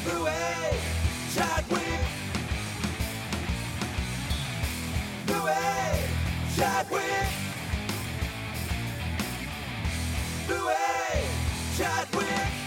Louis Chadwick. Louis Chadwick. Louis Chadwick.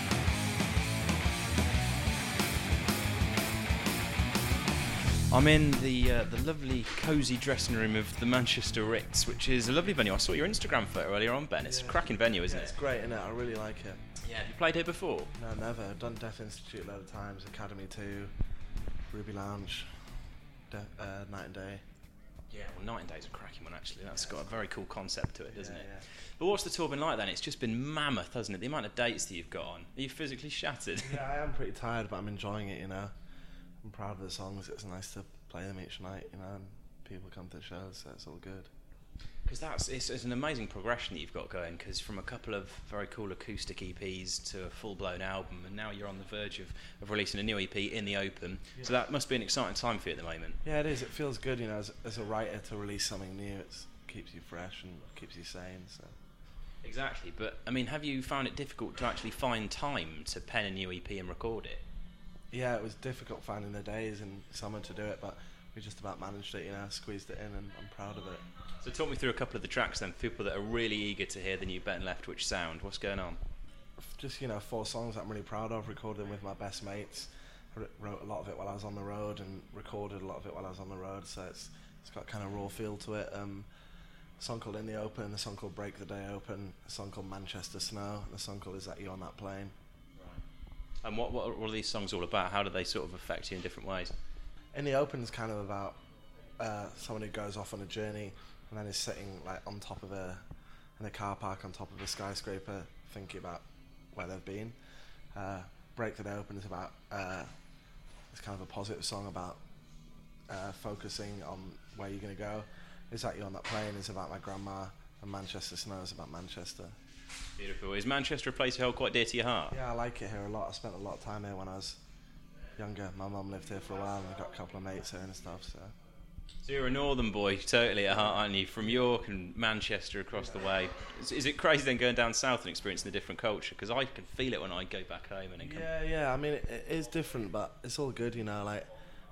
I'm in the lovely cosy dressing room of the Manchester Ritz, which is a lovely venue. I saw your Instagram photo earlier on, Ben. It's a cracking venue, isn't It's it? great, isn't it? I really like it. Yeah. Have you played here before? No, never. I've done Deaf Institute a load of times, Academy 2, Ruby Lounge, Night and Day. Yeah. Well, Night and Day's a cracking one, actually. That's got a very cool concept to it, doesn't it? Yeah. But what's the tour been like then? It's just been mammoth, hasn't it? The amount of dates that you've got on. Are you physically shattered? Yeah, I am pretty tired, but I'm enjoying it, you know. I'm proud of the songs. It's nice to play them each night, you know, and people come to the shows, so it's all good. Because it's an amazing progression that you've got going, because from a couple of very cool acoustic EPs to a full-blown album, and now you're on the verge of releasing a new EP in the open. Yeah. So that must be an exciting time for you at the moment. Yeah, it is. It feels good, you know, as a writer to release something new. It keeps you fresh and keeps you sane, so... Exactly, but I mean, have you found it difficult to actually find time to pen a new EP and record it? Yeah, it was difficult finding the days in summer to do it, but we just about managed it, you know, squeezed it in, and I'm proud of it. So talk me through a couple of the tracks then, for people that are really eager to hear the new Bet and Leftwich sound. What's going on? Just, you know, 4 songs that I'm really proud of, recorded them with my best mates. I wrote a lot of it while I was on the road and recorded a lot of it while I was on the road, so it's got kind of raw feel to it. A song called In the Open, a song called Break the Day Open, a song called Manchester Snow, and a song called Is That You on That Plane. Right. And what are these songs all about? How do they sort of affect you in different ways? In the Open is kind of about someone who goes off on a journey and then is sitting like on top of in a car park on top of a skyscraper thinking about where they've been. Break the Day Open is about it's kind of a positive song about focusing on where you're going to go. Is That You on That Plane is about my grandma, and Manchester Snow is about Manchester. Beautiful. Is Manchester a place you hold quite dear to your heart? Yeah, I like it here a lot. I spent a lot of time here when I was younger. My mum lived here for a while, and I've got a couple of mates here and stuff. So you're a northern boy, totally at heart, aren't you? From York and Manchester across the way. Is it crazy then going down south and experiencing a different culture? Because I can feel it when I go back home and then come. Yeah. I mean, it is different, but it's all good, you know. Like,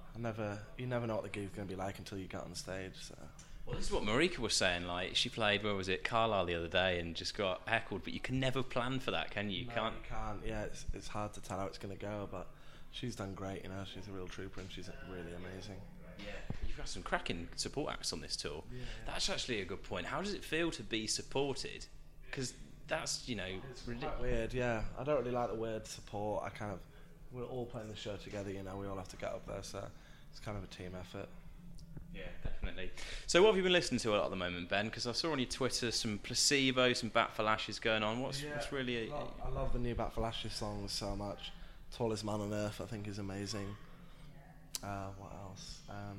you never know what the gig's going to be like until you get on stage. So. Well, this is what Marika was saying. Like, she played, where was it, Carlisle the other day, and just got heckled. But you can never plan for that, can you? No, you can't. Yeah, it's hard to tell how it's going to go, but she's done great. You know, she's a real trooper, and she's really amazing. Yeah, you've got some cracking support acts on this tour. Yeah. That's actually a good point. How does it feel to be supported? Because that's, you know, it's quite weird. Yeah, I don't really like the word support. We're all playing the show together. You know, we all have to get up there, so it's kind of a team effort. Yeah, definitely. So what have you been listening to a lot at the moment, Ben? Because I saw on your Twitter some Placebo, some Bat for Lashes going on. What's really... I love the new Bat for Lashes songs so much. Tallest Man on Earth, I think, is amazing. What else?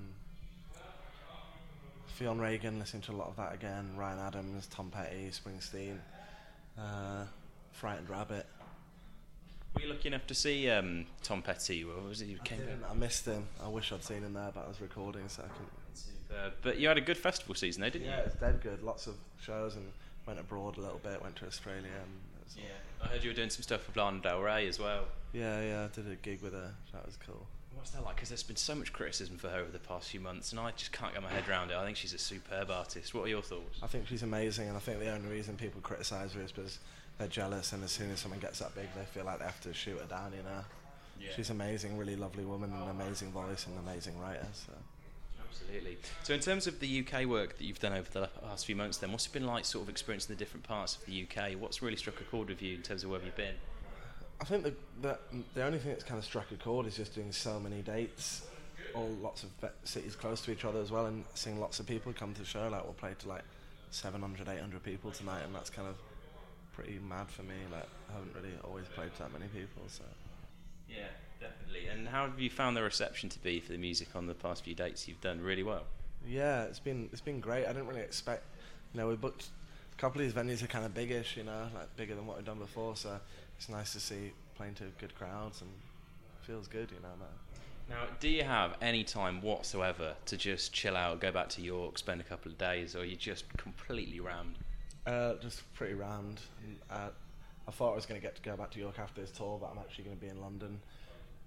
Fionn Reagan, listening to a lot of that again. Ryan Adams, Tom Petty, Springsteen, Frightened Rabbit. Were you lucky enough to see Tom Petty? Or was it I missed him. I wish I'd seen him there, but I was recording, so I couldn't. But you had a good festival season though, didn't you? Yeah, it was dead good. Lots of shows, and went abroad a little bit. Went to Australia. And I heard you were doing some stuff with Lana Del Rey as well. Yeah, I did a gig with her. That was cool. What's that like? Because there's been so much criticism for her over the past few months, and I just can't get my head around it. I think she's a superb artist. What are your thoughts? I think she's amazing, and I think the only reason people criticise her is because they're jealous, and as soon as someone gets that big, they feel like they have to shoot her down, you know. Yeah. She's amazing, really lovely woman, and an amazing voice, and an amazing writer. So. Absolutely. So in terms of the UK work that you've done over the last few months then, what's it been like sort of experiencing the different parts of the UK? What's really struck a chord with you in terms of where you've been? I think the only thing that's kind of struck a chord is just doing so many dates, all lots of cities close to each other as well, and seeing lots of people come to the show. Like, we'll play to like 700, 800 people tonight, and that's kind of pretty mad for me. Like, I haven't really always played to that many people, so... Yeah, definitely. And how have you found the reception to be for the music on the past few dates you've done? Really well? Yeah, it's been great. I didn't really expect, you know, we booked a couple of these venues are kind of biggish, you know, like bigger than what we've done before, so it's nice to see playing to good crowds, and it feels good, you know, man. Now, do you have any time whatsoever to just chill out, go back to York, spend a couple of days, or are you just completely rammed? Just pretty rammed. I thought I was going to get to go back to York after this tour, but I'm actually going to be in London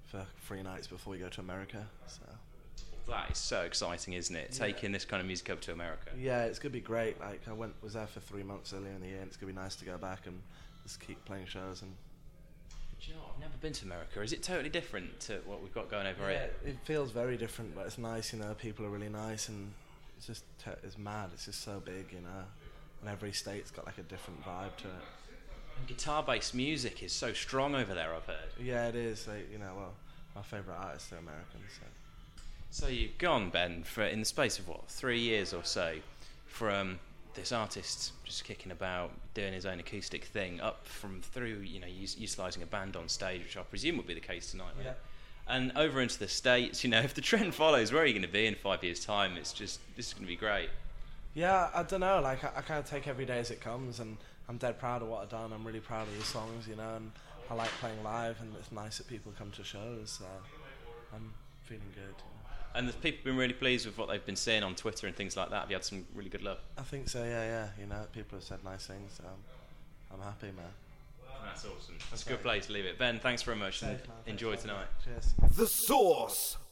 for 3 nights before we go to America. So That is so exciting, isn't it? Yeah. Taking this kind of music over to America. yeah, it's gonna be great. Like was there for 3 months earlier in the year, and it's gonna be nice to go back and just keep playing shows. And Do you know what? I've never been to America. Is it totally different to what we've got going over here? it feels very different, but it's nice. You know, people are really nice, and it's just it's mad. It's just so big, you know, and every state's got like a different vibe to it. And guitar-based music is so strong over there, I've heard. Yeah, it is. Like, you know, well, my favourite artists are American, so. So you've gone, Ben, for in the space of 3 years or so, from this artist just kicking about, doing his own acoustic thing, up from through, you know, utilising a band on stage, which I presume would be the case tonight, Yeah. and over into the States. You know, if the trend follows, where are you going to be in 5 years' time? This is going to be great. Yeah, I don't know. Like, I kind of take every day as it comes, and I'm dead proud of what I've done. I'm really proud of the songs, you know, and I like playing live, and it's nice that people come to shows. So I'm feeling good. You know. And the people have been really pleased with what they've been seeing on Twitter and things like that. Have you had some really good love? I think so. Yeah. You know, people have said nice things. So I'm happy, man. That's awesome. That's a good place to leave it. Ben, thanks very much, and Safe, man. Thanks enjoy for having tonight. me. Cheers. The Source.